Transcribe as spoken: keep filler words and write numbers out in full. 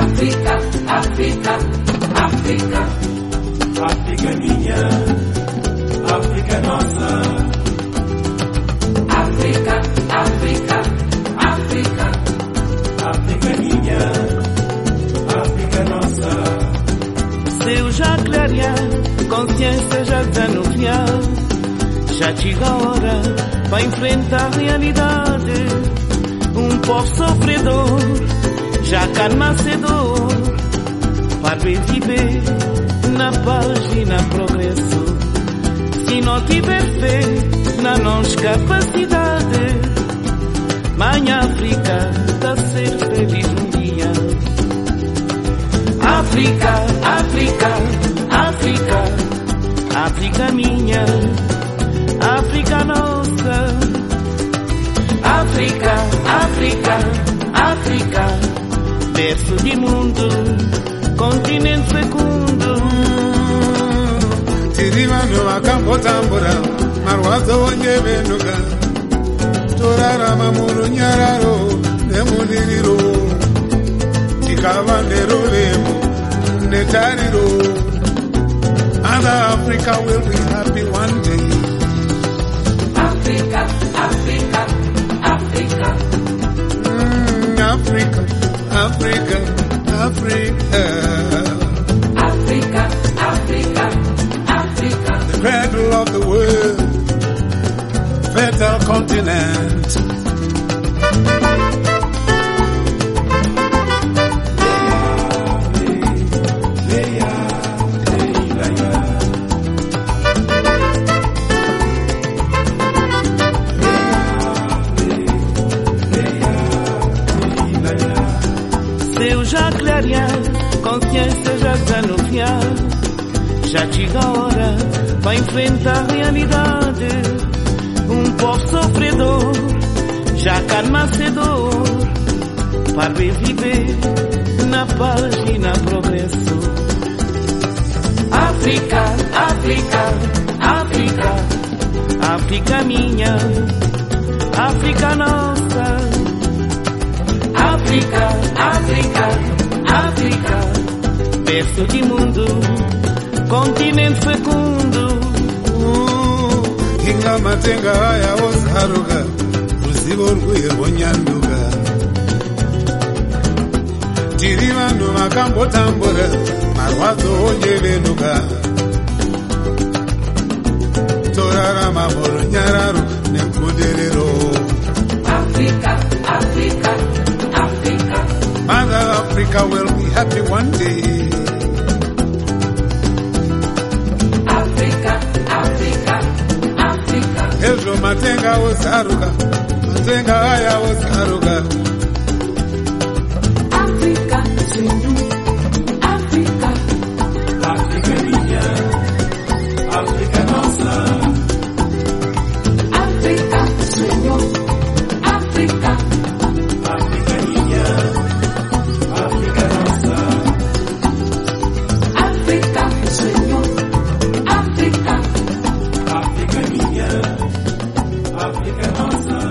África, África, África. África minha, África nossa. África, África, África. África minha, África nossa. Céu já clarear, consciência já desanuviar. Já chega a hora para enfrentar a realidade. Um povo sofredor já calma a dor para viver na paz e na progresso. Se não tiver fé na nossa capacidade, mãe África está a ser feliz um dia. África, África, África, África minha, África nossa. África, África, África, berço de mundo, continente fecundo. Tirima no makambo tambura, marwazo onye benuga. Torara mamuru nyararo, nemuniriro. Tikava nerolemo, netariro. Mother Africa will be happy one day. África, África, África. Mm, Africa, Africa, Africa. África, África, África. The cradle of the world, fertile continent. Céu já clarear, consciência já desanuviar. Já chega a hora para enfrentar a realidade. Um povo sofredor já calma a dor para viver na paz e na progresso. África, África, África, África minha, África nossa. África, África, África, berço de mundo, continente fecundo. Uh, Inga matenga haya ozaruga, ruzibo rwuye rwonyanduga. Tirima no makambo tambura, marwazo onye benuga. Torara mamoro nyararo, nekuderero. África, África, África. Mother Africa will be happy one day. África, África, África. Ejo matenga ozaruga, matenga haya ozaruga. África, Senhor, África. África minha, África nossa. África, Senhor, África. África minha, África nossa. África, Senhor, África. África minha, África nossa.